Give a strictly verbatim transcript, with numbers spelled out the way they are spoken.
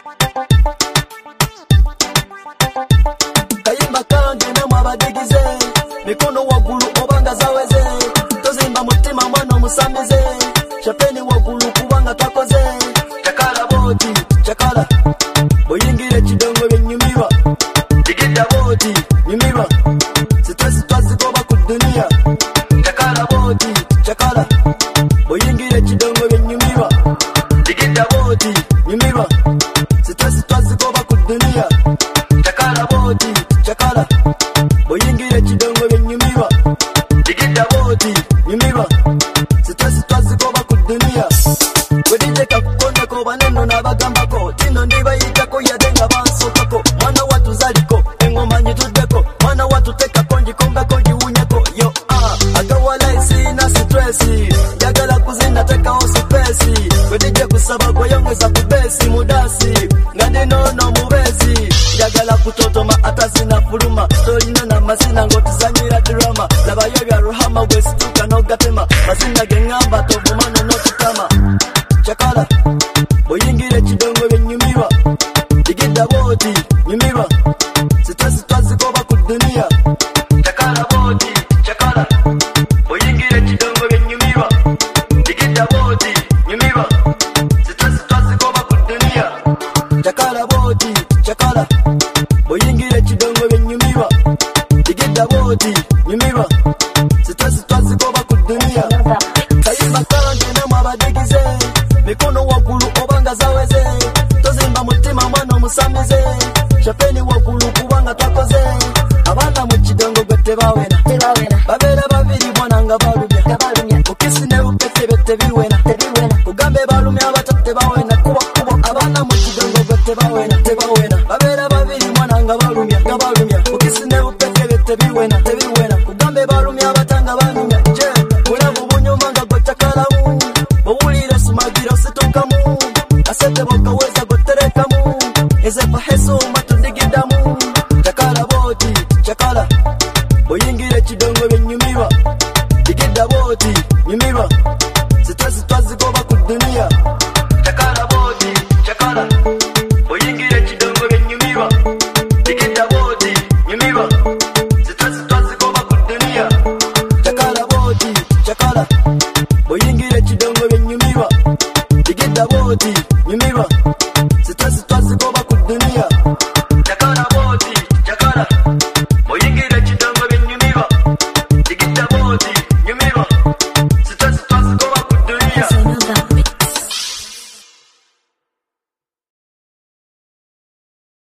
Kayimba kange na mwabadegize mikono wagulu obanga zaweze tozimba mutima mwana musamize chapeni wagulu kubanga takoze chakala boti chakala boyingire kidongo benyumirwa digida boti nyumirwa sitwesi twazigoba ku dunia chakala boti chakala boyingire kidongo benyumirwa digida boti nyumirwa sitwesi twazigoba ku dunia chakala boti chakala boyingire kidongo benyumirwa digida boti nyumirwa sitwesi twazigoba ku dunia wedije kakukonda ko baneno nabagambako tino ndibayitako yadenga bansokako mwana watu zaliko engoma nyituddeko mwana watu teka konji komba konji unyako yo ah agawala isina stressi jagala kuzina teka osipesi wedije kusaba kwa yongeza kubesi mudasi ngandi nono mubezi jagala kutotoma atazina fuluma tolina na mazina ngotizanyira drama labayo bya ruhama westuka no gatema mazina gengamba tovumano no tutama chakala boyingire kidongo benyumirwa digida boti nyumirwa sitwesi twazigoba ku dunia chakala boti chakala boyingire kidongo benyumirwa digida boti nyumirwa sitwesi twazigoba ku dunia chakala boti chakala boyingire kidongo benyumirwa digida boti nyumirwa sitwesi twazigoba ku dunia kayimba kange na mwabadegize mikono wagulu obanga zaweze tozimba mutima mwana musamize chapeni wagulu kubanga takoze abana mu kidongo gwete bawena babera babiri mwana nga balumya ukisi ne upete bete biwena kugambe balumya abatate bawena kuba kuba abana mu kidongo gwete bawena tebawena babera babiri mwana nga balumya balumya ukisi ne upete bete biwena tebiwena kugambe balumya abatanga balumya je ulamu bunyuma nga gwachakala mu bawulira sumagira situkamu asete bokaweza goterekamu ezepa heso matudigidamu chakala boti chakala boyingire kidongo benyumirwa digida boti nyumirwa sitwesi twazigoba ku dunia chakala boti chakala boyingire kidongo benyumirwa digida boti nyumirwa sitwesi twazigoba ku dunia chakala boti chakala boyingire kidongo benyumirwa digida boti nyumirwa